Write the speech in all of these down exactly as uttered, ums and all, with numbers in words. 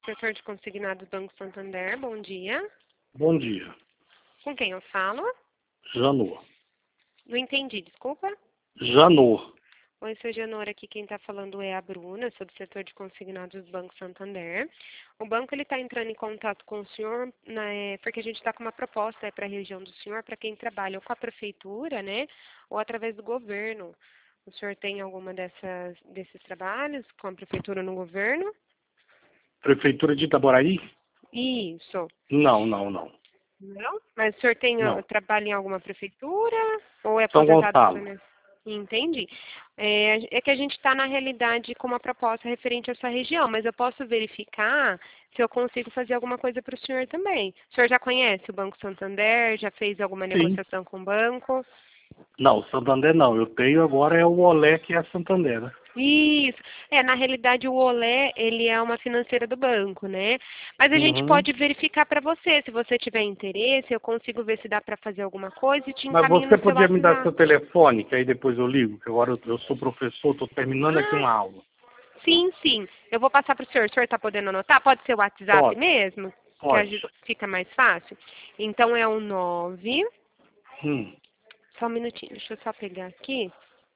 Setor de consignados Banco Santander, bom dia. Bom dia. Com quem eu falo? Janor. Não entendi, desculpa. Janor. Oi, seu Janor, aqui quem está falando é a Bruna, sou do setor de consignados do Banco Santander. O banco está entrando em contato com o senhor, né, porque a gente está com uma proposta para a região do senhor, para quem trabalha ou com a prefeitura, né, ou através do governo. O senhor tem alguma dessas, desses trabalhos com a prefeitura no governo? Prefeitura de Itaboraí? Isso. Não, não, não. Não? Mas o senhor tem, Não. trabalha em alguma prefeitura? Ou é São aposentado Gonçalo. pela... Entendi. É, é que a gente está, na realidade, com uma proposta referente à sua região, mas eu posso verificar se eu consigo fazer alguma coisa para o senhor também. O senhor já conhece o Banco Santander? Já fez alguma Sim. negociação com o banco? Não, Santander não. Eu tenho agora é o Olé, que é a Santander, né? Isso. É, na realidade, o Olé, ele é uma financeira do banco, né? Mas a gente Uhum. pode verificar para você. Se você tiver interesse, eu consigo ver se dá para fazer alguma coisa e te Mas encaminho você no seu podia me dar seu WhatsApp. telefone, que aí depois eu ligo, que agora eu, eu sou professor, estou terminando aqui Ah, uma aula. sim, sim. Eu vou passar para o senhor. O senhor está podendo anotar? Pode ser o WhatsApp Pode, mesmo? Que a pode. gente- fica mais fácil? Então é o nove... Hum. Só um minutinho, deixa eu só pegar aqui.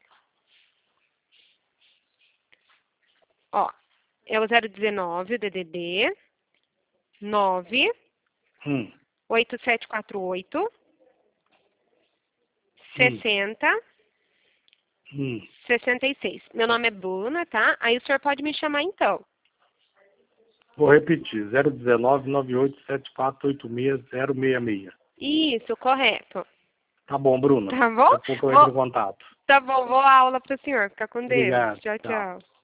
Ó, é o zero dezenove, o D D D, nove Hum. oito sete quatro oito Hum. sessenta Hum. sessenta e seis. Meu nome é Bruna, tá? Aí o senhor pode me chamar então. Vou repetir, zero um nove, nove oito sete quatro oito seis zero seis seis. Isso, correto. Tá bom, Bruna. Tá bom? Daqui a pouco eu entro Vou, em contato. tá bom, vou à aula pro senhor. Fica com Deus. Obrigado. Tchau, Tchau. tchau.